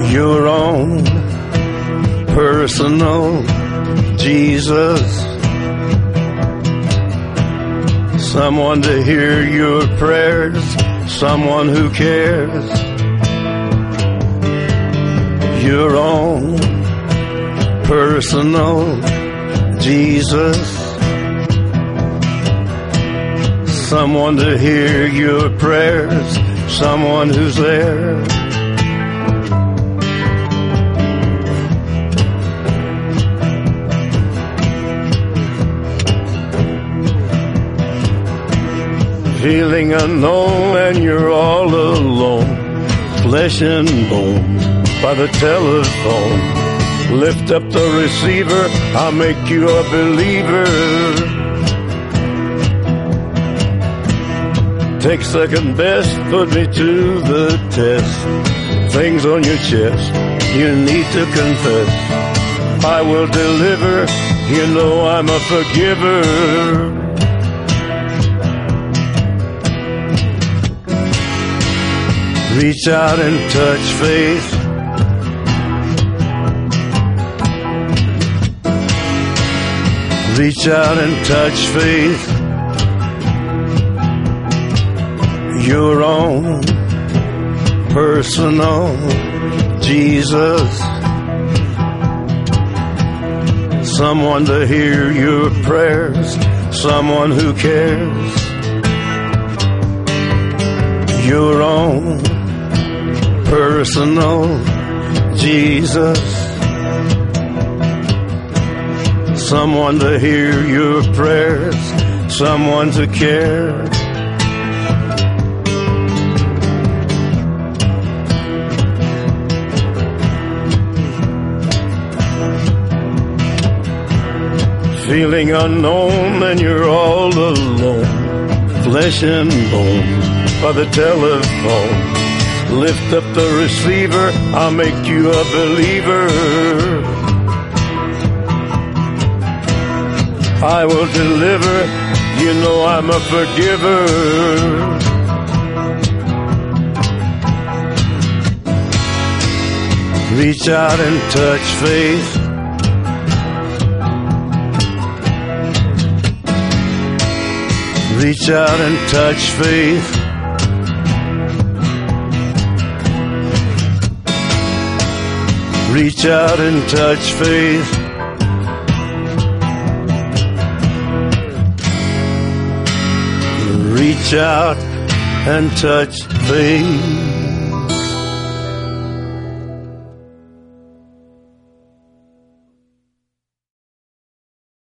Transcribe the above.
your own personal Jesus. Someone to hear your prayers, someone who cares. Your own personal Jesus. Someone to hear your prayers, someone who's there. Feeling unknown and you're all alone, flesh and bone by the telephone. Lift up the receiver, I'll make you a believer. Take second best, put me to the test. Things on your chest, you need to confess. I will deliver, you know I'm a forgiver. Reach out and touch faith. Reach out and touch faith. Your own personal Jesus. Someone to hear your prayers, someone who cares. Your own personal Jesus. Someone to hear your prayers, someone to care. Feeling unknown and you're all alone, flesh and bone by the telephone. Lift up the receiver, I'll make you a believer. I will deliver, you know I'm a forgiver. Reach out and touch faith. Reach out and touch faith. Reach out and touch faith. Reach out and touch faith.